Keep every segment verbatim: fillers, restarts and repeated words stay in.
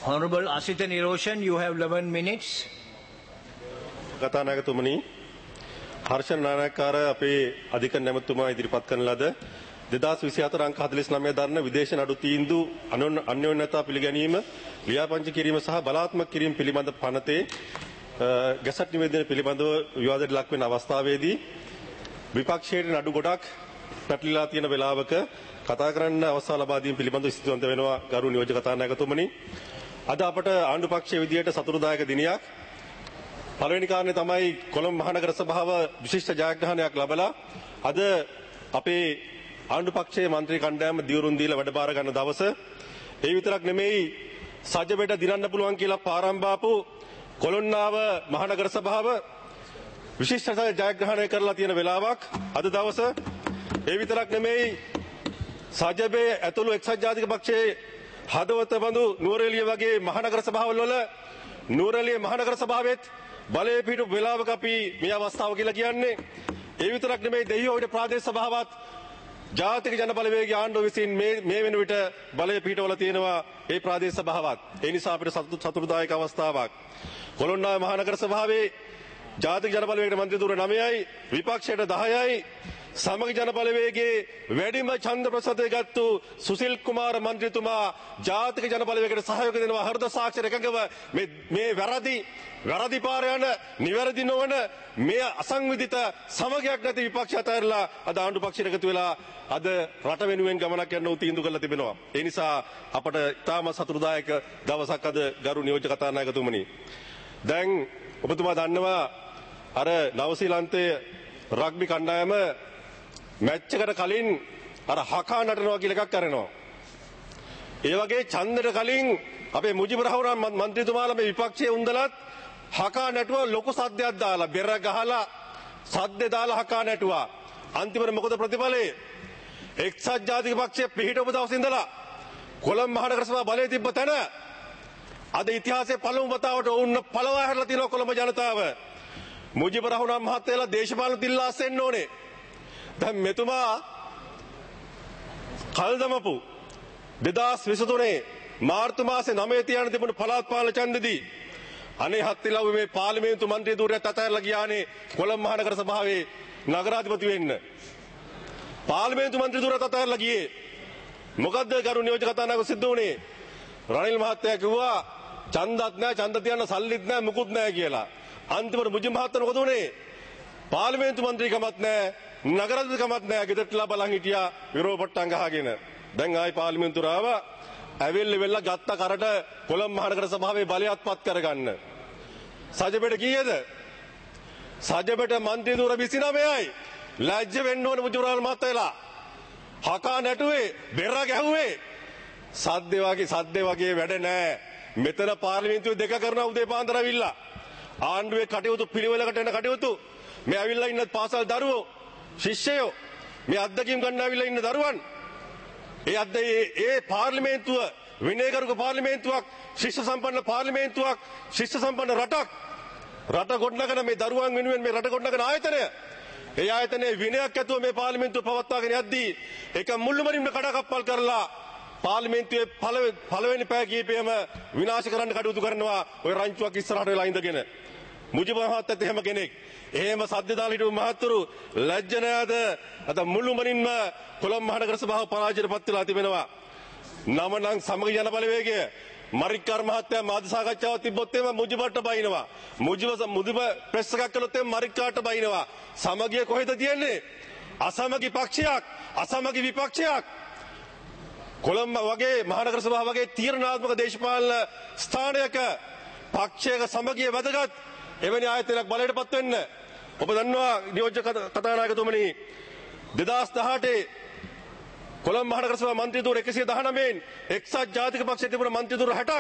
Honorable Asita Niroshan, you have eleven minutes. කතානායකතුමනි Harshana Nanayakkara අපේ අධිකරණ නැමතුමා ඉදිරිපත් කරන ලද දෙදාස් විසිහතර අංක හතළිස් නවය දරන විදේශ නඩු තීන්දුව අන්‍යෝන්‍යතා පිළිගැනීම ලියාපදිංචි කිරීම සහ බලාත්මක කිරීම පිළිබඳ පනතේ ගැසට් නිවේදනය පිළිබඳව විවාදයට ලක් වෙන අවස්ථාවේදී විපක්ෂයේ නඩු ගොඩක් පැටලිලා තියෙන වෙලාවක කතා කරන්න අවස්ථාව ලබා දීම පිළිබඳව ස්තුතිවන්ත වෙනවා ගරු නියෝජ්‍ය කතානායකතුමනි. අද අපට ආණ්ඩු පක්ෂයේ විදියට සතුටුදායක දිනයක්. පළවෙනි කාරණේ තමයි කොළඹ මහනගර සභාව විශිෂ්ට ජයග්‍රහණයක් ලැබලා අද අපේ ආණ්ඩු පක්ෂයේ മന്ത്രി කණ්ඩායම දියුරුම් දීලා වැඩ බාර ගන්න දවස. ඒ විතරක් නෙමෙයි සජ්ජබෙට දිනන්න පුළුවන් කියලා පාරම්භාපු කොළොන්නාව මහනගර සභාව විශිෂ්ට ජයග්‍රහණය කරලා තියෙන වෙලාවක් අද දවස. ඒ විතරක් නෙමෙයි සජ්ජබේ ඇතුළු එක්සත් ජාතික පක්ෂයේ හදවත බඳු නුවරඑළිය වගේ මහනගර සභාවල් වල නුවරඑළිය මහනගර සභාවෙත් බලයේ පිටු වෙලාවක අපි මේ අවස්ථාව කියලා කියන්නේ. ඒ විතරක් නෙමෙයි දෙහියෝවිට ප්‍රාදේශ සභාවත් ජාතික ජනබලවේගයේ ආණ්ඩුව විසින් මේ මේ වෙන විට බලයේ පිටවල තියෙනවා ඒ ප්‍රාදේශ සභාවත්. ඒ නිසා අපිට සතුටුදායක අවස්ථාවක්. කොළොන්නාව මහනගර සභාවේ ජාතික ජනබලවේගයේ මන්ත්‍රී ධුර නවයයි විපක්ෂයට දහයයි සමග ජනබලවේගයේ වැඩිම ඡන්ද ප්‍රසතය ගත්තු සුසිල් කුමාර මන්ත්‍රීතුමා ජාතික ජනබලවේගයට සහයෝගය දෙනවා හෘද සාක්ෂර එකඟව මේ මේ වැරදි වැරදි පාර යන නිවැරදි නොවන මේ අසංවිධිත සමගයක් නැති විපක්ෂ අතරලා අද ආණ්ඩු පක්ෂයට එකතු වෙලා අද රට වෙනුවෙන් ගමනක් යන්න උතීන්දු කරලා තිබෙනවා. ඒ නිසා අපට ඉතාම සතුටුදායක දවසක් අද ගරු නියෝජ්‍ය කතානායකතුමනි. දැන් ඔබතුමා දන්නවා අර නවසීලන්තයේ රග්බි කණ්ඩායම මැච් එකට කලින් අර හකා නටනවා කියලා එකක් කරනවා. ඒ වගේ ඡන්දෙට කලින් අපේ මුජිබුර් රහමන් මන්ත්‍රීතුමාලා මේ විපක්ෂයේ උන්දලත් හකා නටුවා ලොකු සද්දයක් දාලා බෙර ගහලා සද්දේ දාලා හකා නටුවා. අන්තිමට මොකද ප්‍රතිඵලය? එක්සත් ජාතික පක්ෂයේ පිහිටවපු දවස් ඉඳලා කොළඹ මහනගර සභාව බලයේ තිබ්බ තැන අද ඉතිහාසයේ පළමු වතාවට වුණ පළවා හැරලා තියෙනවා කොළඹ ජනතාව. මුජිබුර් රහමන් මහත්තයලා දේශපාලන දිල්ලාස් වෙන්න ඕනේ. දැන් මෙතුමා කල්දමපු දෙදාස් විසිතුනේ මාර්තු මාසේ නවය තියන තිබුණු පළාත් පාලන ඡන්දෙදී අනේ හත්තිලව්වේ මේ පාර්ලිමේන්තු මන්ත්‍රී ධූරයත් අතහැරලා ගියානේ කොළඹ මහනගර සභාවේ නගරාධිපති වෙන්න. පාර්ලිමේන්තු මන්ත්‍රී ධූරයත් අතහැරලා ගියේ. මොකද්ද ගරු නියෝජ්‍ය කතානායක සිද්ධ වුණේ? රනිල් මහත්තයා කිව්වා ඡන්දත් නැහැ ඡන්ද තියන්න සල්ලිත් නැහැ මුකුත් නැහැ කියලා. අන්තිමට මුජිබ් මහත්තයා මොකද උනේ? පාර්ලිමේන්තු මන්ත්‍රීකමත් නැහැ නගරාධිපතිකමත් නැහැ ගෙදරටලා බලන් හිටියා විරෝපට්ටම් ගහගෙන. දැන් ආයි පාර්ලිමේන්තුවට ආවා. ඇවිල්ලි වෙල්ල ගත්ත කරට කොළඹ මහනගර සභාවේ බලයත්පත් කරගන්න. සජබෙට කීයද? සජබෙට මන්ත්‍රී ධූර විසිනවයයි. ලැජ්ජ වෙන්න ඕනේ මුජිබුර් මහත්තයලා. හකා නැටුවේ බෙර ගැහුවේ සද්දේ වගේ සද්දේ වගේ වැඩ නැහැ. මෙතන පාර්ලිමේන්තුවේ දෙක කරන උදේ පාන්දර ඇවිල්ලා ආණ්ඩුවේ කටයුතු පිළිවෙලකට එන කටයුතු මේ ඇවිල්ලා ඉන්න පාසල් දරුවෝ ශිෂ්‍යයෝ මේ අත්දැකීම් ගන්න ඇවිල්ලා ඉන්න දරුවන් ඒ අද ඒ පාර්ලිමේන්තුව විනයකරුක පාර්ලිමේන්තුවක් ශිෂ්‍ය සම්පන්න පාර්ලිමේන්තුවක් ශිෂ්‍ය සම්පන්න රටක් රට ගොඩනගන මේ දරුවන් වෙනුවෙන් මේ රට ගොඩනගන ආයතනය ඒ ආයතනයේ විනයක් ඇතුව මේ පාර්ලිමේන්තුව පවත්වාගෙන යද්දී ඒක මුළුමනින්ම කඩකප්පල් කරලා පාර්ලිමේන්තුවේ පළවෙනි පැය කීපෙම විනාශ කරන්න කටයුතු කරනවා ඔය රංචුවක් ඉස්සරහට වෙලා ඉඳගෙන. මුජිබුර් මහත්තයත් එහෙම කෙනෙක්. එහෙම සද්ද දාලා හිටපු මහත්තුරු ලැජ්ජ නැද අද මුළුමනින්ම කොළඹ මහනගර සභාව පරාජයට පත් වෙලා තිබෙනවා. නම නම් සමග ජන බලවේගය මරික්කාර් මහත්තයා මාධ්‍ය සාකච්ඡාවක් තිබ්බොත් එම මුජිබට බයිනවා. මුජිබ මුදිබ ප්‍රෙස් එකක් කළොත් එම මරික්කාට බයිනවා. සමගිය කොහෙද තියෙන්නේ? අසමගි පක්ෂයක්, අසමගි විපක්ෂයක්. කොළඹ වගේ මහනගර සභාව වගේ තීරණාත්මක දේශපාලන ස්ථානයක පක්ෂයක සමගිය වැදගත් එවැනි ආයතනයක් බලයටපත් වෙන්න. ඔබ දන්නවා නියෝජ්‍ය කතානායකතුමනි දෙදාස් දහඅටේ කොළඹ මහනගර සභාව මන්ත්‍රී ධූර එකසිය දහනවයෙන් එක්සත් ජාතික පක්ෂයේ තිබුණ මන්ත්‍රී ධූර හැටක්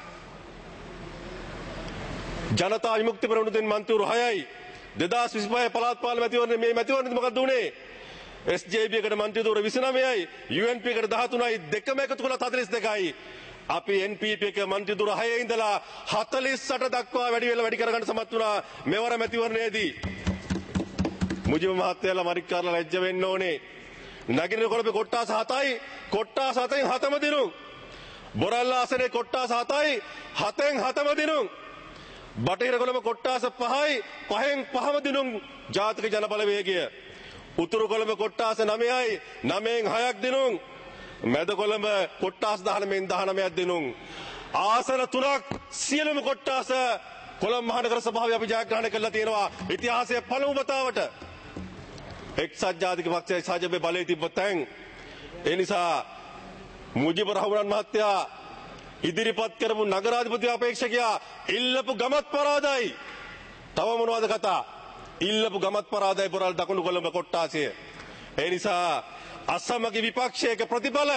ජනතා විමුක්ති පෙරමුණෙන් මන්ත්‍රී ධූර හයයි දෙදාස් විසිපහ පළාත් පාලන මැතිවරණ මේ මැතිවරණෙදි මොකක්ද උනේ? එස් ජේ බී එකට මන්ත්‍රී ධූර විසිනවයයි යූ එන් පී එකට දහතුනයි දෙකම එකතු කළා හතළිස් දෙකයි. අපි එන් පී පී එක මන්ත්‍රී ධූර හයේ ඉඳලා හතළිස් අට දක්වා වැඩි වෙලා වැඩි කරගන්න සමත් වුණා මෙවර මැතිවරණයේදී. මුජිබ මහත්තයාලා මරික්කාරලා ලැජ්ජ වෙන්න ඕනේ. නගින කොළඹ කොට්ටාස හතයි කොට්ටාස හතෙන් හතම දිනු බොරල්ල ආසනේ කොට්ටාස හතයි හතෙන් හතම දිනුම් බටහිර කොළඹ කොට්ටාස පහයි පහෙන් පහම දිනුම් ජාතික ජන බලවේගය උතුරු කොළඹ කොට්ටාස නවයයි නවයෙන් හයක් දිනුම් මැද කොළඹ කොට්ටාස දහනවයෙන් දහනවයක් දිනුම් ආසන තුනක් සියලුම කොට්ටාස කොළඹ මහනගර සභාවේ අපි ජයග්‍රහණය කළා තියෙනවා ඉතිහාසයේ පළමු වතාවට එක්සත් ජාතික පක්ෂයේ සාජබේ බලයේ තිබ්බ තැන් ඒ නිසා මුජිබුර් රහමාන් මහත්තයා ඉදිරිපත් කරපු නගරාධිපති අපේක්ෂකයා ඉල්ලපු ගමත් පරාදයි. තව මොනවද කතා? ඉල්ලපු ගමත් පරාදයි බොරල් දකුණු කොළඹ කොට්ටාසය. ඒ නිසා අසමගි විපක්ෂයක ප්‍රතිඵල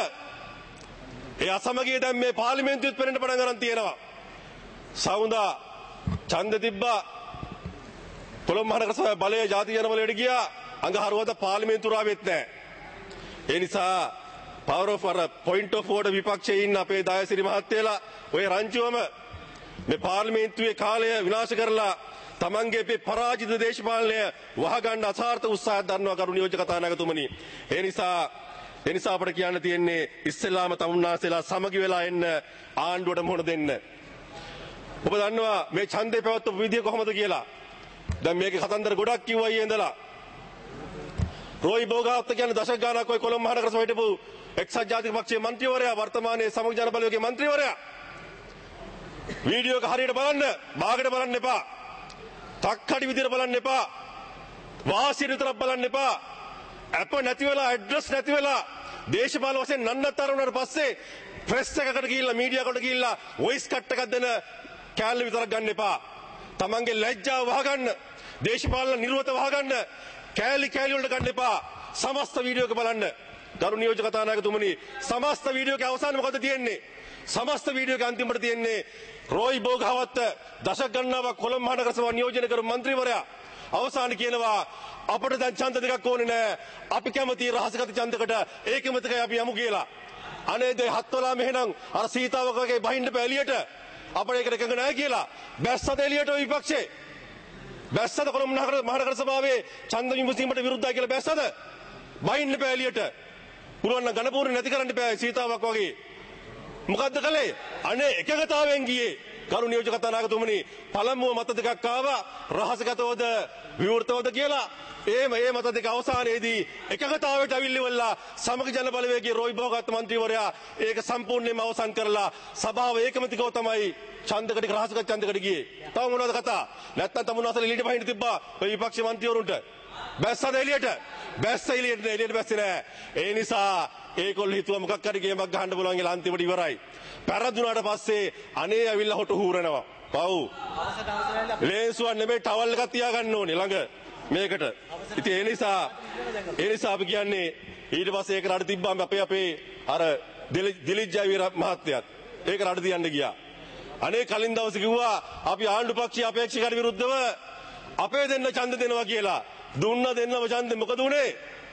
ඒ අසමගිය දැන් මේ පාර්ලිමේන්තුවෙත් පෙරෙන්න පටන් ගන්න තියෙනවා. සවුන්දා ඡන්ද තිබ්බා කොළඹ මහනගර සභාවේ බලයේ ජාතික ජන බලයට ගියා අඟහරුවාදා පාර්ලිමේන්තුව ආවෙත් නැහැ. ඒ නිසා power of a point of order විපක්ෂයේ ඉන්න අපේ දායසිරි මහත්තයලා ඔය රංචුවම මේ පාර්ලිමේන්තුවේ කාලය විනාශ කරලා තමන්ගේ මේ පරාජිත දේශපාලනය වහගන්න අසාර්ථක උත්සාහයක් දරනවා කරු නියෝජක කතානායකතුමනි. ඒ නිසා ඒ නිසා අපිට කියන්න තියෙන්නේ ඉස්සෙල්ලාම තමුන්නාසෙලා සමගි වෙලා එන්න ආණ්ඩුවට මොහොන දෙන්න. ඔබ දන්නවා මේ ඡන්දේ පැවැත්වපු විදිය කොහොමද කියලා. දැන් මේකේ කතන්දර ගොඩක් කිව්වා ඊයේ ඉඳලා. රෝයි බෝගාවත කියන්නේ දශක ගානක් ඔය කොළඹ මහනගර සභාවට හිටපු එක්සත් ජාතික පක්ෂයේ මන්ත්‍රීවරයා වර්තමානයේ සමග ජන බලවේගයේ මන්ත්‍රීවරයා වීඩියෝ එක හරියට බලන්න බාගට බලන්න එපා තක්කඩි විදියට බලන්න එපා වාසිය විතරක් බලන්න එපා අප නැති වෙලා ඇඩ්‍රස් නැති වෙලා දේශපාලන වශයෙන් නන්නත්තර වුණාට පස්සේ ප්‍රෙස් එකකට ගිහිල්ලා මීඩියා කට ගිහිල්ලා වොයිස් කට් එකක් දෙන කැලේ විතරක් ගන්න එපා තමන්ගේ ලැජ්ජාව වහගන්න දේශපාලන නිර්වත වහගන්න කැලි කැලි වලට ගන්න එපා සමස්ත වීඩියෝ එක බලන්න ගරු නියෝජක කතානායකතුමනි සමස්ත වීඩියෝ එකේ අවසානයේ මොකද තියෙන්නේ සමස්ත වීඩියෝ එකේ අන්තිමට තියෙන්නේ රෝයි බෝගාවත දශක ගණනාවක් කොළඹ මහනගර සභාව නියෝජනය කරපු മന്ത്രിවරයා අවසාන කියනවා අපිට දැන් ඡන්ද දෙකක් ඕනේ නෑ අපි කැමති රහසගත ඡන්දකට ඒකමතකයි අපි යමු කියලා අනේ දෙ හත්වලා මෙහෙනම් අර සීතාවක වගේ බහින්න බෑ එළියට අපිට ඒකට එකඟ නෑ කියලා බැස්සද එළියට ඔය විපක්ෂේ බැස්සද කොළඹ මහනගර සභාවේ ඡන්ද විමසීමට විරුද්ධයි කියලා බැස්සද බහින්න බෑ එළියට පුරවන්න ගණපූර්ණ නැති කරන්න බෑ සීතාවක් වගේ මොකද්ද කළේ අනේ එකගතාවෙන් ගියේ කරු නියෝජක කතානායකතුමනි පළමුව මත දෙකක් ආවා රහසගතවද විවෘතවද කියලා ඒ මේ මත දෙක අවසානයේදී එකගතාවයට අවිල්ලිවලා සමග ජන බලවේගයේ රෝයි බෝගාවත මන්ත්‍රීවරයා ඒක සම්පූර්ණයෙන්ම අවසන් කරලා සභාව ඒකමතිකව තමයි ඡන්දකට රහසගත ඡන්දකට ගියේ තව මොනවද කතා නැත්තම් තමුන්වසල එළියට බහින්න තිබ්බා ඔය විපක්ෂ මන්ත්‍රීවරුන්ට බැස්සද එළියට බැස්ස එළියට එළියට බැස්සේ නෑ ඒ නිසා ඒගොල්ලෝ හිතුවා මොකක් හරි ගේමක් ගහන්න පුළුවන් කියලා අන්තිමට ඉවරයි පෙරදුනාට පස්සේ අනේ ඇවිල්ලා හොට හූරනවා පව් ලේන්සුවක් නෙමෙයි ටවල් එකක් තියාගන්න ඕනේ ළඟ මේකට ඉතින් ඒ නිසා ඒ නිසා අපි කියන්නේ ඊට පස්සේ ඒක රට තිබ්බාම අපේ අපේ අර දිලිත් ජයවීර මහත්තයාත් ඒක රට තියන්න ගියා අනේ කලින් දවසේ කිව්වා අපි ආණ්ඩු පක්ෂයේ අපේක්ෂකයන්ට විරුද්ධව අපේ දෙන්න ඡන්ද දෙනවා කියලා දුන්න දෙන්නම ඡන්දෙ මොකද උනේ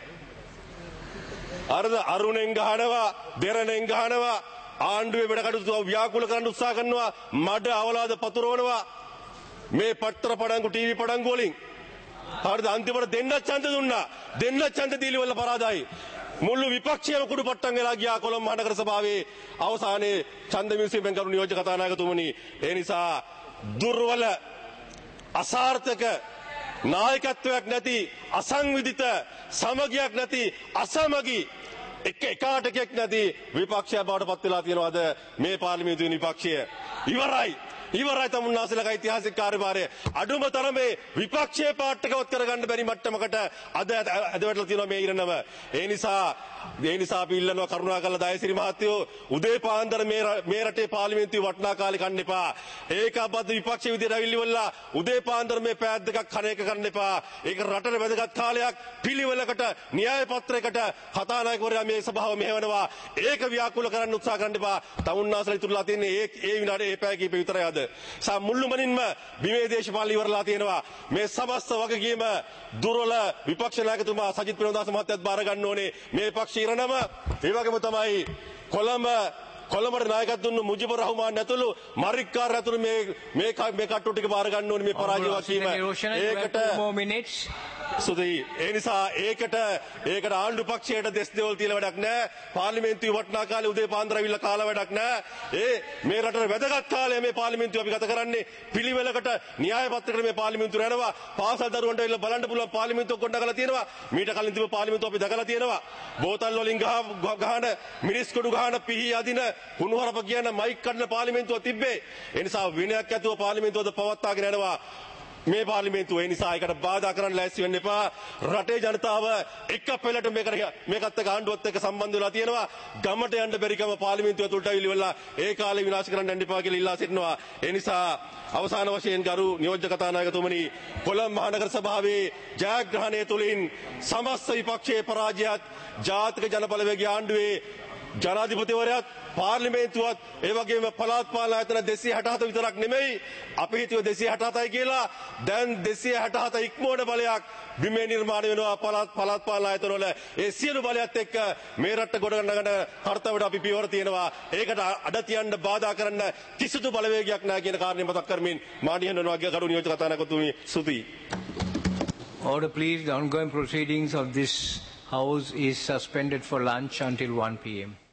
අර අරුණෙන් ගහනවා දෙරණෙන් ගහනවා ආණ්ඩුවේ වැඩ කටයුතු ව්‍යාකූල කරන්න උත්සාහ කරනවා මඩ අවලාද පතුරවනවා මේ පත්‍ර පඩංගු ටීවී පඩංගු වලින් හරිද අන්තිමට දෙන්න ඡන්ද දුන්නා දෙන්න ඡන්ද දීලි වල පරාදයි මුළු විපක්ෂයම කුඩු පට්ටම් වෙලා ගියා කොළඹ මහනගර සභාවේ අවසානයේ ඡන්ද මිනිස්සුෙන් කරු නියෝජක කතානායකතුමනි ඒ නිසා දුර්වල අසාර්ථක නායකත්වයක් නැති අසංවිධිත සමගියක් නැති අසමගි එක එකාටකයක් නැති විපක්ෂය බවට පත් වෙලා තියෙනවාද මේ පාර්ලිමේන්තුවේ විපක්ෂය ඉවරයි ඉවරයි තමුන්නාසලක ඓතිහාසික කාර්යභාරය අඩුම තරමේ විපක්ෂයේ පාටකවත් කරගන්න බැරි මට්ටමකට අද අද වැටලා තියෙනවා මේ ඉරණම ඒ නිසා ඒ නිසා අපි ඉල්ලනවා කරුණාකරලා දයසිරි මහත්තයෝ උදේ පාන්දර මේ මේ රටේ පාර්ලිමේන්තුවේ වටනා කාලේ කන්න එපා ඒකබද්ධ විපක්ෂ විදියට අවිල්ලිවලා උදේ පාන්දර මේ පැය දෙකක් කණ එක කරන්න එපා ඒක රටේ වැදගත් කාලයක් පිළිවෙලකට න්‍යාය පත්‍රයකට කතානායකවරයා මේ සභාව මෙහෙවනවා ඒක ව්‍යාකූල කරන්න උත්සාහ කරන්න එපා තමුන්නාසලා ඉතුරුලා තියෙන්නේ ඒ ඒ විනාඩි ඒ පැය කීප විතරයි අද සා මුළුමනින්ම බිමේ දේශපාලන ඉවරලා තියෙනවා මේ සමස්ත වගකීම දුර්වල විපක්ෂ නායකතුමා සජිත් ප්‍රේමදාස මහත්තයාත් බාර ගන්න ඕනේ මේ පක්ෂ ඉරණම ඒ වගේම තමයි කොළඹ කොළඹට නායකත්ව දුන්නු මුජිබුර් රහමාන් ඇතුළු මරික්කාර ඇතුළු මේ මේ මේ කට්ටු ටික බාර ගන්න ඕනේ මේ පරාජය වගකීම ඒකට සුදී ඒ නිසා ඒකට ඒකට ආණ්ඩු පක්ෂයට දෙස් දෙවල් තියලා වැඩක් නැහැ. පාර්ලිමේන්තුවේ වටනා කාලේ උදේ පාන්දර අවිල්ල කාලා වැඩක් නැහැ. ඒ මේ රටේ වැදගත් කාලේ මේ පාර්ලිමේන්තුව අපි ගත කරන්නේ පිළිවෙලකට න්‍යාය පත්‍රයකට මේ පාර්ලිමේන්තුව යනවා. පාසල් දරුවන්ට එල්ල බලන්න පුළුවන් පාර්ලිමේන්තුව ගොඩනගලා තියෙනවා. මීට කලින් තිබු පාර්ලිමේන්තුව අපි දැකලා තියෙනවා. බෝතල් වලින් ගහ ගහන මිරිස් කොඩු ගහන පිහි අදින කුණුහරුප කියන මයික් කඩන පාර්ලිමේන්තුව තිබ්බේ. ඒ නිසා විනයක් ඇතුව පාර්ලිමේන්තුවද පවත්වාගෙන යනවා. මේ පාර්ලිමේන්තුව ඒ නිසා ඒකට බාධා කරන්න ලෑස්ති වෙන්න එපා. රටේ ජනතාව එක පෙළට මේකට මේකත් එක්ක ආණ්ඩුවත් එක්ක සම්බන්ධ වෙලා තියෙනවා. ගමට යන්න බැරිකම පාර්ලිමේන්තුව ඇතුළට අවිලි වෙලා ඒ කාලේ විනාශ කරන්න යන්න එපා කියලා ඉල්ලා සිටිනවා. ඒ නිසා අවසාන වශයෙන් ගරු නියෝජ්‍ය කතානායකතුමනි, කොළඹ මහනගර සභාවේ ජයග්‍රහණය තුලින් සමස්ත විපක්ෂයේ පරාජයත් ජාතික ජනබලවේගයේ ආණ්ඩුවේ ජනාධිපතිවරයාත් පාර්ලිමේන්තුවත් ඒ වගේම පළාත් පාලන ආයතන දෙසිය හැටහත විතරක් නෙමෙයි අපි හිතුව දෙසිය හැටහතයි කියලා. දැන් දෙසිය හැටහත ඉක්මවන බලයක් බිමේ නිර්මාණය වෙනවා පළාත් පළාත් පාලන ආයතන වල. ඒ සියලු බලයත් එක්ක මේ රට ගොඩනගන කර්තව්‍යයට අපි පියවර තියෙනවා. ඒකට අඩ තියන්න බාධා කරන්න කිසිදු බලවේගයක් නැහැ කියන කාරණේ මතක් කරමින් මාණ්ඩියන් වගේ ගරු නියෝජ්‍ය කතානායකතුමනි ස්තුතියි. Order please. The ongoing proceedings of this House is suspended for lunch until one p m